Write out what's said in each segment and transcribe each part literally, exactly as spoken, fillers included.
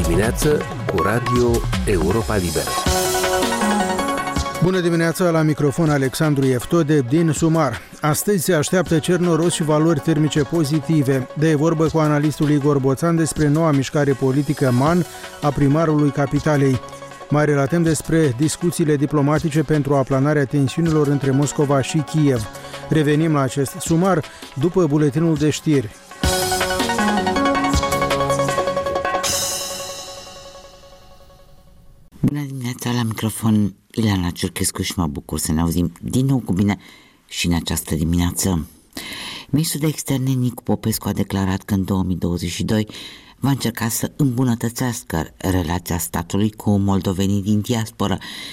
dimineață cu Radio Europa Liberă. Bună dimineața, la microfon Alexandru Eftode din Sumar. Astăzi se așteaptă cer noros și valori termice pozitive. De vorbă cu analistul Igor Boțan despre noua mișcare politică MAN a primarului capitalei. Mai relatăm despre discuțiile diplomatice pentru aplanarea tensiunilor între Moscova și Kiev. Revenim la acest sumar după buletinul de știri. Bună dimineața, la microfon Ileana Ciurchescu și mă bucur să ne auzim din nou cu bine și în această dimineață. Ministrul de Externe Nicu Popescu a declarat că în două mii douăzeci și doi va încerca să îmbunătățească relația statului cu moldovenii din diasporă,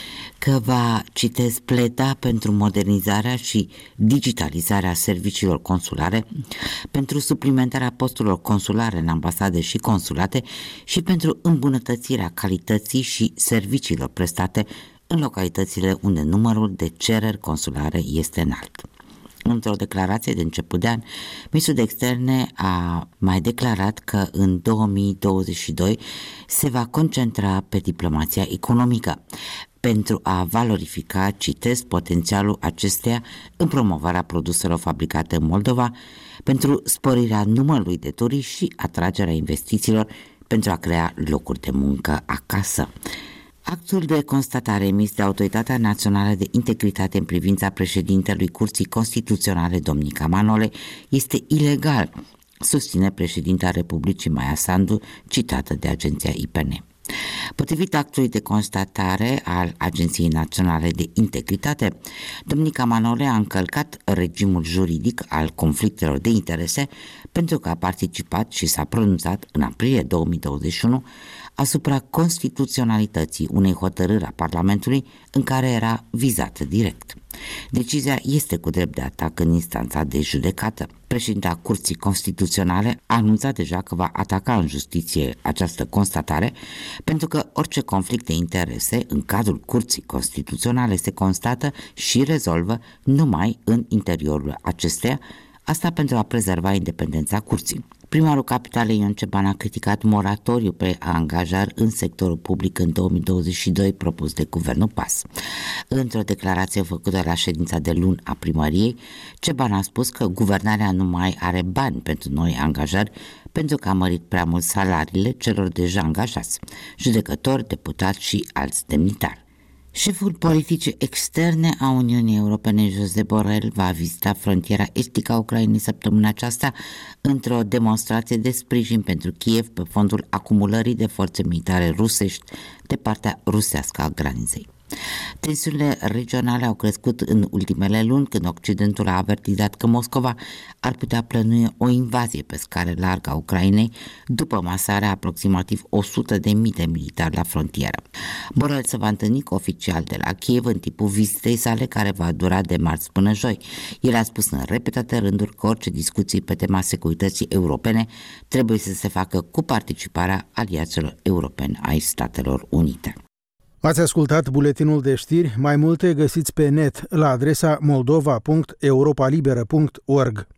că va, citez, pleda pentru modernizarea și digitalizarea serviciilor consulare, pentru suplimentarea posturilor consulare în ambasade și consulate și pentru îmbunătățirea calității și serviciilor prestate în localitățile unde numărul de cereri consulare este înalt. Într-o declarație de început de an, ministrul de Externe a mai declarat că în două mii douăzeci și doi se va concentra pe diplomația economică pentru a valorifica, citez, potențialul acesteia în promovarea produselor fabricate în Moldova, pentru sporirea numărului de turiști și atragerea investițiilor pentru a crea locuri de muncă acasă. Actul de constatare emis de Autoritatea Națională de Integritate în privința președintelui Curții Constituționale, Domnica Manole, este ilegal, susține președinta Republicii Maia Sandu, citată de agenția I P N. Potrivit actului de constatare al Agenției Naționale de Integritate, Domnica Manole a încălcat regimul juridic al conflictelor de interese pentru că a participat și s-a pronunțat în aprilie două mii douăzeci și unu asupra constituționalității unei hotărâri a Parlamentului în care era vizată direct. Decizia este cu drept de atac în instanța de judecată. Președinta Curții Constituționale a anunțat deja că va ataca în justiție această constatare, pentru că orice conflict de interese în cadrul Curții Constituționale se constată și rezolvă numai în interiorul acesteia, asta pentru a prezerva independența curții. Primarul capitalei Ion Ceban a criticat moratoriu pe angajări în sectorul public în două mii douăzeci și doi propus de guvernul P A S. Într-o declarație făcută la ședința de luni a primăriei, Ceban a spus că guvernarea nu mai are bani pentru noi angajări pentru că a mărit prea mult salariile celor deja angajați, judecători, deputați și alți demnitari. Șeful politicii externe a Uniunii Europene, Josep Borrell, va vizita frontiera estică a Ucrainei săptămâna aceasta într-o demonstrație de sprijin pentru Kiev pe fondul acumulării de forțe militare rusești de partea rusească a graniței. Tensiunile regionale au crescut în ultimele luni, când Occidentul a avertizat că Moscova ar putea plănui o invazie pe scară largă a Ucrainei după masarea aproximativ o sută de mii de militari la frontieră. Borrell se va întâlni cu oficial de la Kiev în timpul vizitei sale, care va dura de marți până joi. El a spus în repetate rânduri că orice discuții pe tema securității europene trebuie să se facă cu participarea aliaților europeni ai Statelor Unite. Ați ascultat buletinul de știri, mai multe găsiți pe net la adresa moldova punct europa liberă punct org.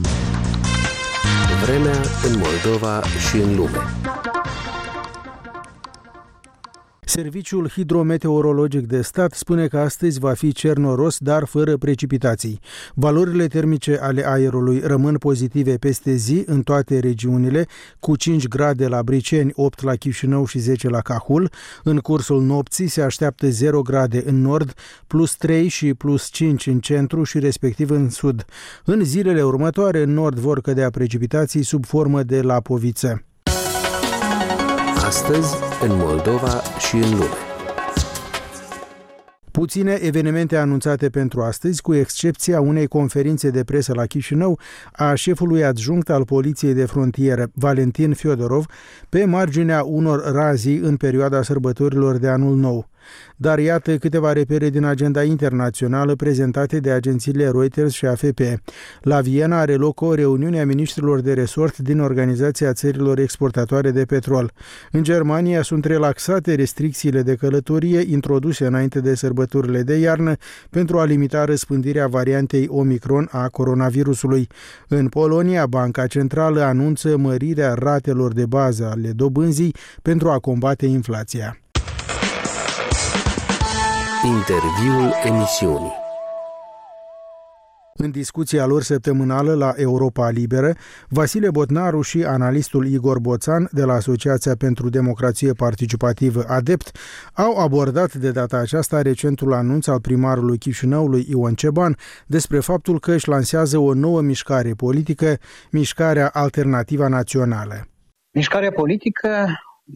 Vremea în Moldova și în lume. Serviciul Hidrometeorologic de Stat spune că astăzi va fi cer noros, dar fără precipitații. Valorile termice ale aerului rămân pozitive peste zi în toate regiunile, cu cinci grade la Briceni, opt la Chișinău și zece la Cahul. În cursul nopții se așteaptă zero grade în nord, plus trei și plus cinci în centru și respectiv în sud. În zilele următoare, în nord vor cădea precipitații sub formă de lapoviță. Astăzi, în Moldova și în lume. Puține evenimente anunțate pentru astăzi, cu excepția unei conferințe de presă la Chișinău a șefului adjunct al Poliției de Frontieră, Valentin Fiodorov, pe marginea unor razii în perioada sărbătorilor de Anul Nou. Dar iată câteva repere din agenda internațională prezentate de agențiile Reuters și A F P. La Viena are loc o reuniune a miniștrilor de resort din Organizația Țărilor Exportatoare de Petrol. În Germania sunt relaxate restricțiile de călătorie introduse înainte de sărbătorile de iarnă pentru a limita răspândirea variantei Omicron a coronavirusului. În Polonia, Banca Centrală anunță mărirea ratelor de bază ale dobânzii pentru a combate inflația. Interviul emisiunii. În discuția lor săptămânală la Europa Liberă, Vasile Botnaru și analistul Igor Boțan de la Asociația pentru Democrație Participativă ADEPT au abordat de data aceasta recentul anunț al primarului Chișinăului Ion Ceban despre faptul că își lansează o nouă mișcare politică, Mișcarea Alternativa Națională. Mișcarea politică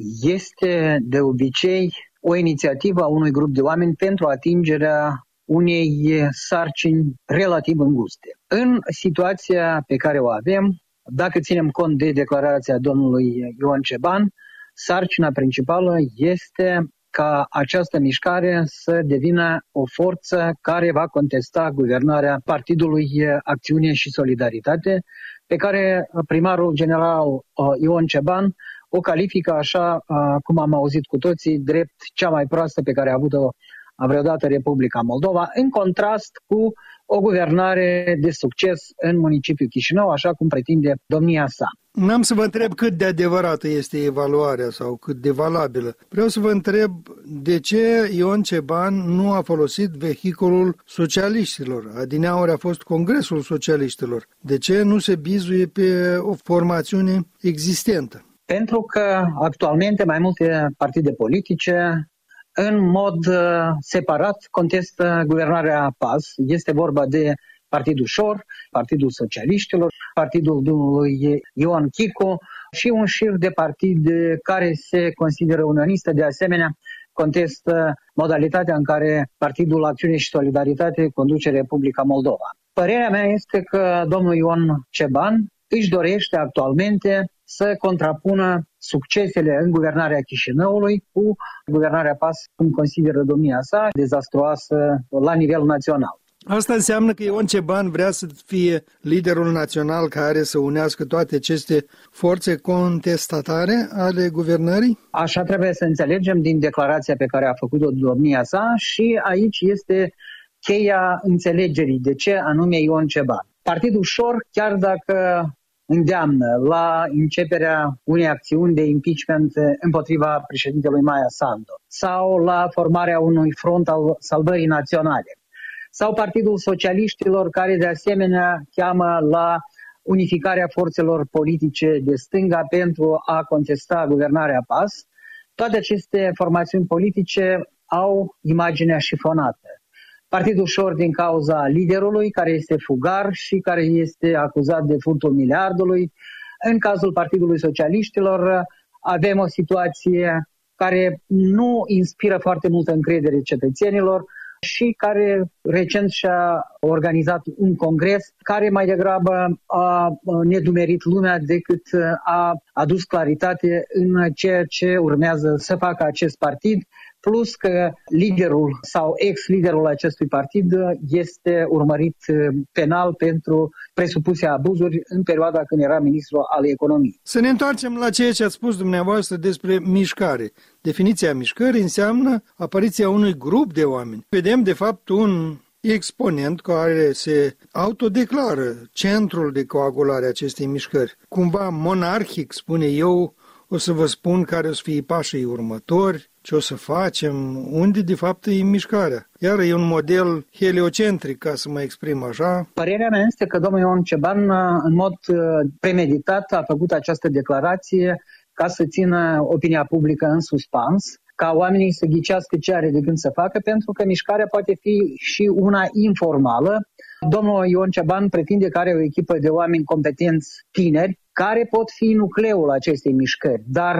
este de obicei o inițiativă a unui grup de oameni pentru atingerea unei sarcini relativ înguste. În situația pe care o avem, dacă ținem cont de declarația domnului Ion Ceban, sarcina principală este ca această mișcare să devină o forță care va contesta guvernarea Partidului Acțiune și Solidaritate, pe care primarul general Ion Ceban o califică așa, cum am auzit cu toții, drept cea mai proastă pe care a avut-o vreodată Republica Moldova, în contrast cu o guvernare de succes în municipiul Chișinău, așa cum pretinde domnia sa. N-am să vă întreb cât de adevărată este evaluarea sau cât de valabilă. Vreau să vă întreb de ce Ion Ceban nu a folosit vehiculul socialiștilor. Adineauri a fost Congresul Socialiștilor. De ce nu se bizuie pe o formațiune existentă? Pentru că actualmente mai multe partide politice în mod uh, separat contestă guvernarea P A S. Este vorba de Partidul Șor, Partidul Socialiștilor, Partidul domnului Ioan Chicu și un șir de partide care se consideră unioniste. De asemenea, contestă modalitatea în care Partidul Acțiune și Solidaritate conduce Republica Moldova. Părerea mea este că domnul Ion Ceban își dorește actualmente să contrapună succesele în guvernarea Chișinăului cu guvernarea P A S, cum consideră domnia sa, dezastruoasă la nivel național. Asta înseamnă că Ion Ceban vrea să fie liderul național care să unească toate aceste forțe contestatare ale guvernării? Așa trebuie să înțelegem din declarația pe care a făcut-o domnia sa și aici este cheia înțelegerii de ce anume Ion Ceban. Partidul Șor, chiar dacă îndeamnă la începerea unei acțiuni de impeachment împotriva președintelui Maia Sandu sau la formarea unui front al salvării naționale, sau Partidul Socialiștilor, care de asemenea cheamă la unificarea forțelor politice de stânga pentru a contesta guvernarea P A S, toate aceste formațiuni politice au imaginea șifonată. Partidul Șor din cauza liderului, care este fugar și care este acuzat de furtul miliardului. În cazul Partidului Socialiștilor avem o situație care nu inspiră foarte multă încredere cetățenilor și care recent și-a organizat un congres care mai degrabă a nedumerit lumea decât a adus claritate în ceea ce urmează să facă acest partid, plus că liderul sau ex-liderul acestui partid este urmărit penal pentru presupuse abuzuri în perioada când era ministru al economiei. Să ne întoarcem la ceea ce ați spus dumneavoastră despre mișcare. Definiția mișcării înseamnă apariția unui grup de oameni. Vedem, de fapt, un exponent care se autodeclară centrul de coagulare a acestei mișcări. Cumva monarhic, spune eu, o să vă spun care o să fie pașii următori, ce o să facem, unde de fapt e mișcarea. Iar e un model heliocentric, ca să mă exprim așa. Părerea mea este că domnul Ion Ceban, în mod premeditat, a făcut această declarație ca să țină opinia publică în suspans, ca oamenii să ghicească ce are de gând să facă, pentru că mișcarea poate fi și una informală. Domnul Ion Ceban pretinde că are o echipă de oameni competenți tineri, care pot fi nucleul acestei mișcări, dar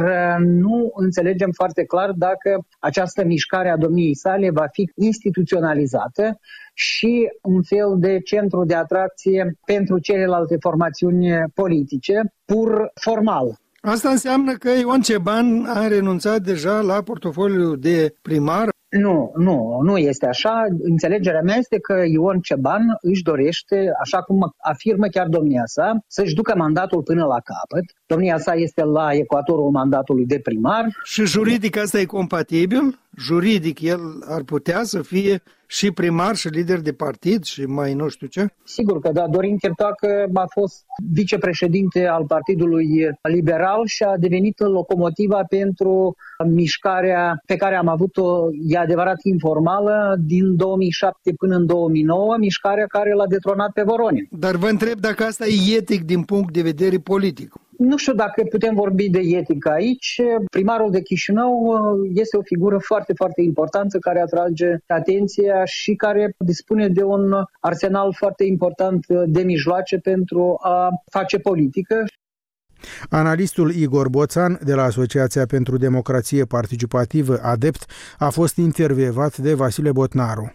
nu înțelegem foarte clar dacă această mișcare a domniei sale va fi instituționalizată și un fel de centru de atracție pentru celelalte formațiuni politice, pur formal. Asta înseamnă că Ion Ceban a renunțat deja la portofoliul de primar. Nu, nu, nu este așa. Înțelegerea mea este că Ion Ceban își dorește, așa cum afirmă chiar domnia sa, să-și ducă mandatul până la capăt. Domnia sa este la ecuatorul mandatului de primar. Și juridic asta e compatibil? Juridic el ar putea să fie și primar și lider de partid și mai nu știu ce? Sigur că da, Dorin Chirtoacă a fost vicepreședinte al Partidului Liberal și a devenit locomotiva pentru mișcarea pe care am avut-o, e adevărat, informală, din două mii șapte până în două mii nouă, mișcarea care l-a detronat pe Voronin. Dar vă întreb dacă asta e etic din punct de vedere politic. Nu știu dacă putem vorbi de etică aici. Primarul de Chișinău este o figură foarte, foarte importantă care atrage atenția și care dispune de un arsenal foarte important de mijloace pentru a face politică. Analistul Igor Boțan de la Asociația pentru Democrație Participativă ADEPT a fost intervievat de Vasile Botnaru.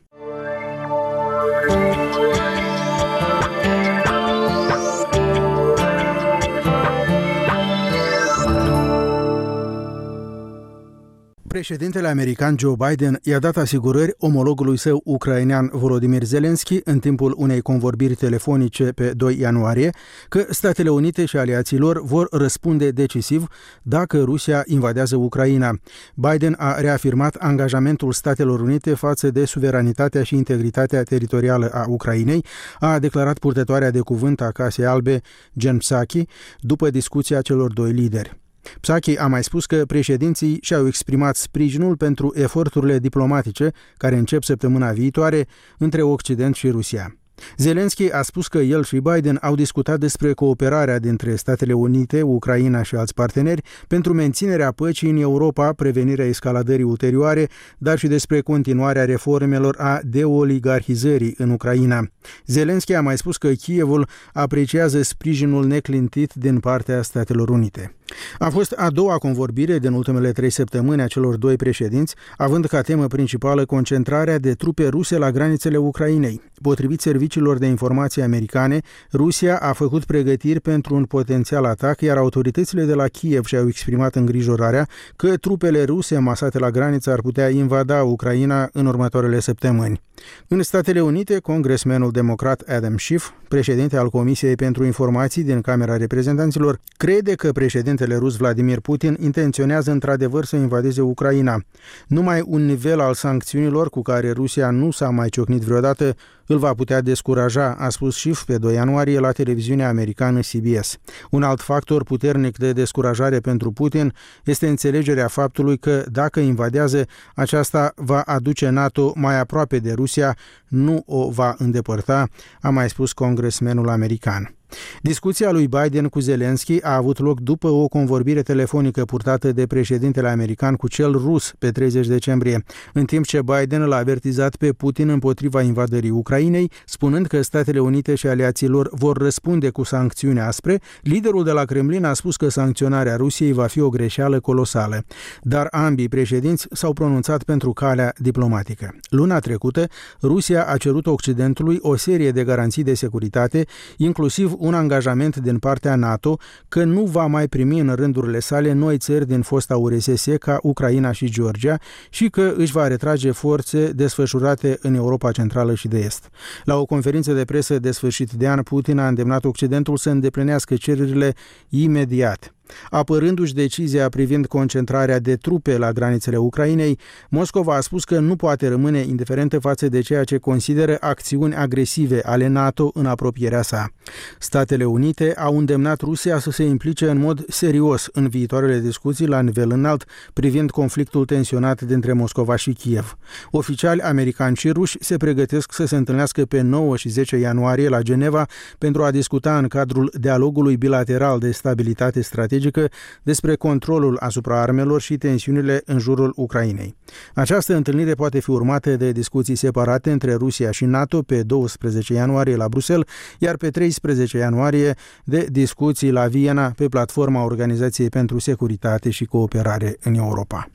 Președintele american Joe Biden i-a dat asigurări omologului său ucrainean Volodymyr Zelensky în timpul unei convorbiri telefonice pe doi ianuarie că Statele Unite și aliații lor vor răspunde decisiv dacă Rusia invadează Ucraina. Biden a reafirmat angajamentul Statelor Unite față de suveranitatea și integritatea teritorială a Ucrainei, a declarat purtătoarea de cuvânt a Casei Albe, Jen Psaki, după discuția celor doi lideri. Psaki a mai spus că președinții și-au exprimat sprijinul pentru eforturile diplomatice care încep săptămâna viitoare între Occident și Rusia. Zelensky a spus că el și Biden au discutat despre cooperarea dintre Statele Unite, Ucraina și alți parteneri pentru menținerea păcii în Europa, prevenirea escaladării ulterioare, dar și despre continuarea reformelor a deoligarhizării în Ucraina. Zelensky a mai spus că Kievul apreciază sprijinul neclintit din partea Statelor Unite. A fost a doua convorbire din ultimele trei săptămâni a celor doi președinți, având ca temă principală concentrarea de trupe ruse la granițele Ucrainei. Potrivit serviciilor de informații americane, Rusia a făcut pregătiri pentru un potențial atac, iar autoritățile de la Kiev și-au exprimat îngrijorarea că trupele ruse masate la graniță ar putea invada Ucraina în următoarele săptămâni. În Statele Unite, congresmenul democrat Adam Schiff, președinte al Comisiei pentru Informații din Camera Reprezentanților, crede că președintele rus Vladimir Putin intenționează într-adevăr să invadeze Ucraina. Numai un nivel al sancțiunilor cu care Rusia nu s-a mai ciocnit vreodată îl va putea descuraja, a spus Schiff pe doi ianuarie la televiziunea americană C B S. Un alt factor puternic de descurajare pentru Putin este înțelegerea faptului că, dacă invadează, aceasta va aduce NATO mai aproape de Rusia, nu o va îndepărta, a mai spus congresmenul american. Discuția lui Biden cu Zelensky a avut loc după o convorbire telefonică purtată de președintele american cu cel rus pe treizeci decembrie, în timp ce Biden l-a avertizat pe Putin împotriva invadării Ucrainei, spunând că Statele Unite și aliații lor vor răspunde cu sancțiuni aspre. Liderul de la Kremlin a spus că sancționarea Rusiei va fi o greșeală colosală, dar ambii președinți s-au pronunțat pentru calea diplomatică. Luna trecută, Rusia a cerut Occidentului o serie de garanții de securitate, inclusiv un angajament din partea NATO că nu va mai primi în rândurile sale noi țări din fosta U R S S ca Ucraina și Georgia și că își va retrage forțe desfășurate în Europa Centrală și de Est. La o conferință de presă de sfârșit de an, Putin a îndemnat Occidentul să îndeplinească cererile imediat. Apărându-și decizia privind concentrarea de trupe la granițele Ucrainei, Moscova a spus că nu poate rămâne indiferentă față de ceea ce consideră acțiuni agresive ale NATO în apropierea sa. Statele Unite au îndemnat Rusia să se implice în mod serios în viitoarele discuții la nivel înalt privind conflictul tensionat dintre Moscova și Kiev. Oficiali americani și ruși se pregătesc să se întâlnească pe nouă și zece ianuarie la Geneva pentru a discuta în cadrul dialogului bilateral de stabilitate strategică despre controlul asupra armelor și tensiunile în jurul Ucrainei. Această întâlnire poate fi urmată de discuții separate între Rusia și NATO pe douăsprezece ianuarie la Bruxelles, iar pe treisprezece ianuarie de discuții la Viena pe platforma Organizației pentru Securitate și Cooperare în Europa.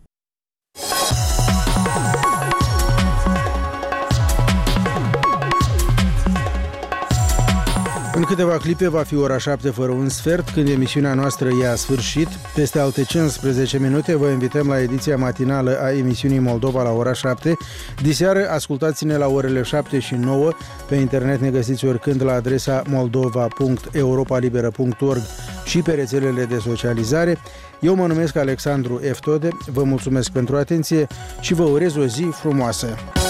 În câteva clipe va fi ora șapte fără un sfert, când emisiunea noastră ia sfârșit. Peste alte cincisprezece minute vă invităm la ediția matinală a emisiunii Moldova la ora șapte. Diseară ascultați-ne la orele șapte și nouă. Pe internet ne găsiți oricând la adresa moldova punct europa liberă punct org și pe rețelele de socializare. Eu mă numesc Alexandru Eftode, vă mulțumesc pentru atenție și vă urez o zi frumoasă.